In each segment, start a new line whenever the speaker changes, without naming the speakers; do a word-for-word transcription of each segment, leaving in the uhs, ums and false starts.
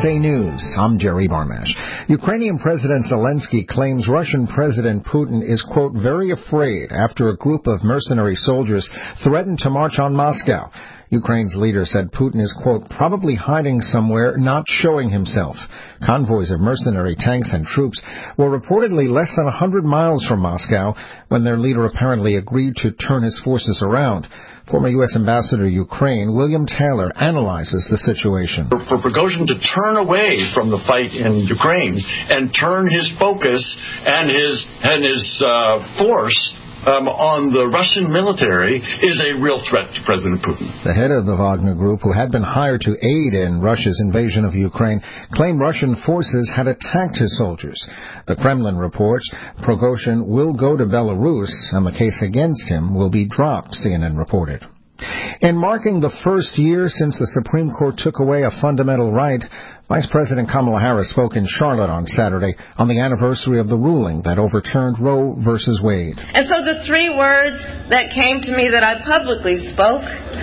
A News, I'm Jerry Barmash. Ukrainian President Zelensky claims Russian President Putin is, quote, very afraid after a group of mercenary soldiers threatened to march on Moscow. Ukraine's leader said Putin is, quote, probably hiding somewhere, not showing himself. Convoys of mercenary tanks and troops were reportedly less than one hundred miles from Moscow when their leader apparently agreed to turn his forces around. Former U S Ambassador to Ukraine, William Taylor, analyzes the situation.
For, for Prigozhin to turn away from the fight in Ukraine and turn his focus and his, and his uh, force Um, on the Russian military is a real threat to President Putin.
The head of the Wagner Group, who had been hired to aid in Russia's invasion of Ukraine, claimed Russian forces had attacked his soldiers. The Kremlin reports Prigozhin will go to Belarus and the case against him will be dropped, C N N reported. In marking the first year since the Supreme Court took away a fundamental right, Vice President Kamala Harris spoke in Charlotte on Saturday on the anniversary of the ruling that overturned Roe versus Wade.
And so the three words that came to me that I publicly spoke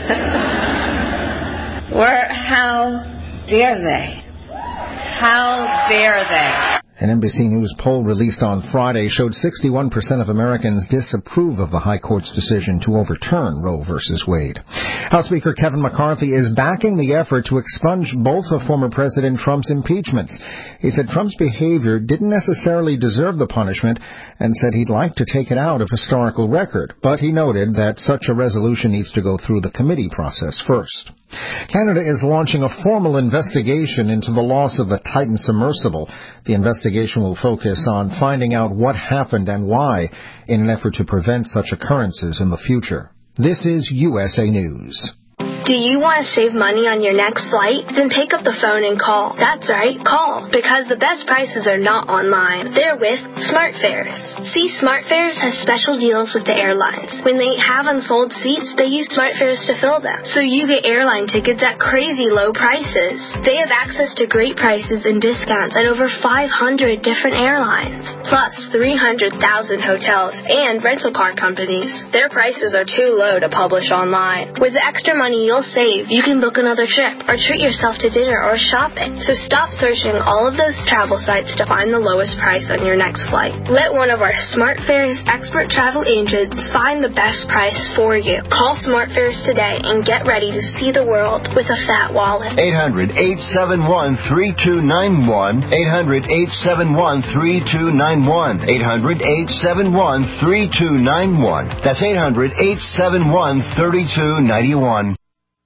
were, how dare they? How dare they?
An N B C News poll released on Friday showed sixty-one percent of Americans disapprove of the High Court's decision to overturn Roe versus Wade. House Speaker Kevin McCarthy is backing the effort to expunge both of former President Trump's impeachments. He said Trump's behavior didn't necessarily deserve the punishment and said he'd like to take it out of historical record, but he noted that such a resolution needs to go through the committee process first. Canada is launching a formal investigation into the loss of the Titan submersible. The investigation will focus on finding out what happened and why in an effort to prevent such occurrences in the future. This is U S A News.
Do you want to save money on your next flight? Then pick up the phone and call. That's right, call. Because the best prices are not online. They're with SmartFares. See, SmartFares has special deals with the airlines. When they have unsold seats, they use SmartFares to fill them. So you get airline tickets at crazy low prices. They have access to great prices and discounts at over five hundred different airlines. Plus three hundred thousand hotels and rental car companies. Their prices are too low to publish online. With the extra money you'll save, you can book another trip or treat yourself to dinner or shopping. So stop searching all of those travel sites to find the lowest price on your next flight. Let one of our SmartFares expert travel agents find the best price for you. Call SmartFares today and get ready to see the world with a fat wallet.
eight hundred, eight seven one, three two nine one. eight hundred, eight seven one, three two nine one. eight hundred, eight seven one, three two nine one. That's eight hundred, eight seven one, three two nine one.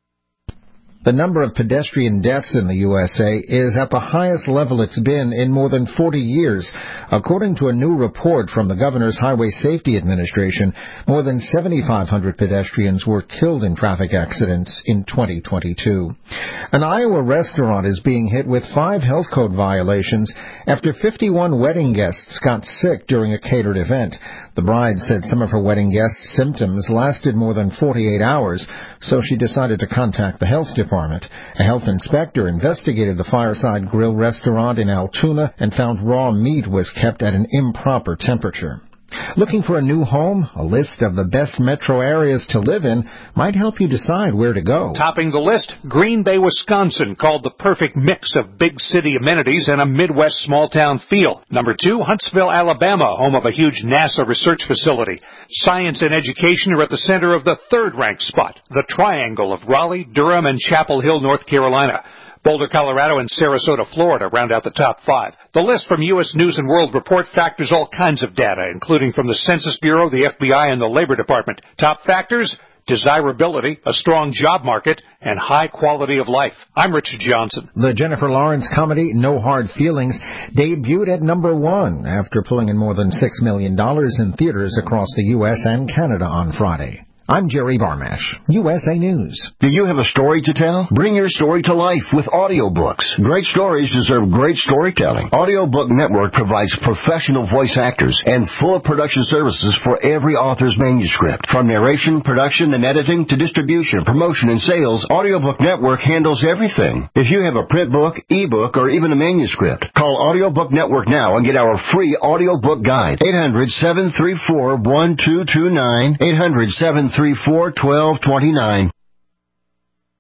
The number of pedestrian deaths in the U S A is at the highest level it's been in more than forty years. According to a new report from the Governor's Highway Safety Administration, more than seventy-five hundred pedestrians were killed in traffic accidents in twenty twenty-two. An Iowa restaurant is being hit with five health code violations after fifty-one wedding guests got sick during a catered event. The bride said some of her wedding guests' symptoms lasted more than forty-eight hours, so she decided to contact the health department. A health inspector investigated the Fireside Grill restaurant in Altoona and found raw meat was kept at an improper temperature. Looking for a new home? A list of the best metro areas to live in might help you decide where to go.
Topping the list, Green Bay, Wisconsin, called the perfect mix of big city amenities and a Midwest small-town feel. Number two, Huntsville, Alabama, home of a huge NASA research facility. Science and education are at the center of the third-ranked spot, the triangle of Raleigh, Durham, and Chapel Hill, North Carolina. Boulder, Colorado, and Sarasota, Florida round out the top five. The list from U S News and World Report factors all kinds of data, including from the Census Bureau, the F B I, and the Labor Department. Top factors: desirability, a strong job market, and high quality of life. I'm Richard Johnson.
The Jennifer Lawrence comedy No Hard Feelings debuted at number one after pulling in more than six million dollars in theaters across the U S and Canada on Friday. I'm Jerry Barmash, U S A News.
Do you have a story to tell? Bring your story to life with audiobooks. Great stories deserve great storytelling. Audiobook Network provides professional voice actors and full production services for every author's manuscript. From narration, production, and editing to distribution, promotion, and sales, Audiobook Network handles everything. If you have a print book, ebook, or even a manuscript, call Audiobook Network now and get our free audiobook guide. eight hundred, seven three four, one two two nine. eight hundred, seven three four, one two two nine.